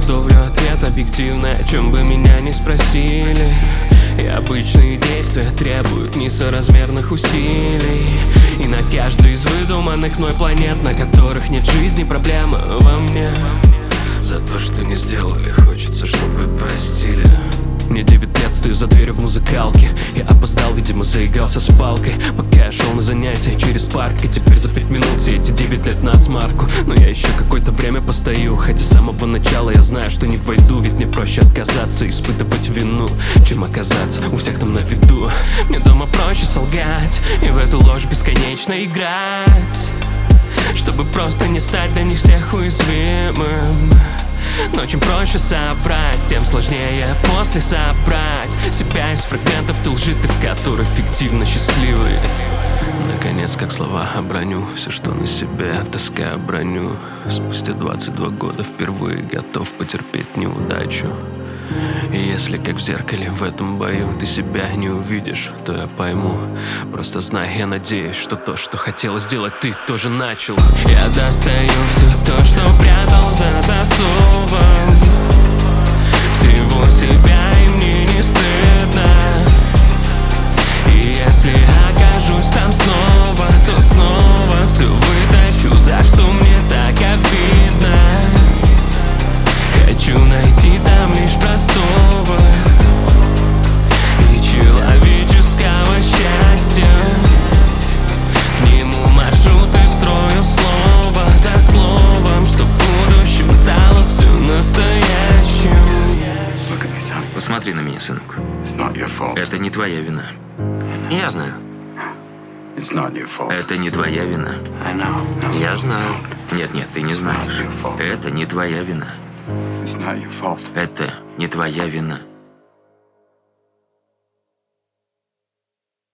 Готовлю ответ объективно, о чем бы меня ни спросили. И обычные действия требуют несоразмерных усилий. И на каждой из выдуманных мной планет, на которых нет жизни, проблема во мне. За то, что не сделали, хочется, чтобы простили. Мне 9 лет, стою за дверью в музыкалке. Я опоздал, видимо, заигрался с палкой. Пока я шел на занятия через парк. И теперь за 5 минут все эти 9 лет на смарку. Но я еще какое-то время постою, хотя с самого начала я знаю, что не войду. Ведь мне проще отказаться, испытывать вину, чем оказаться у всех там на виду. Мне дома проще солгать и в эту ложь бесконечно играть, чтобы просто не стать для них всех уязвимым. Но чем проще соврать, тем сложнее после собрать себя из фрагментов ты лжи, ты в которых фиктивно счастливый. Наконец, как слова оброню все, что на себе тоска броню. Спустя 22 года впервые готов потерпеть неудачу. И если, как в зеркале в этом бою, ты себя не увидишь, то я пойму. Просто знай, я надеюсь, что то, что хотела сделать, ты тоже начал. Я достаю все то, что прятал за засовом. Всего себя, и мне не стыдно. И если окажусь там снова, то снова все вытащу, за что мне так обидно. Хочу найти там лишь простого и человеческого счастья. К нему маршруты строю слово за словом, чтоб будущим стало все настоящим. Посмотри на меня, сынок. Это не твоя вина. Я знаю. Это не твоя вина. Я знаю. Нет, ты не знаешь. Это не твоя вина. Это не твоя вина.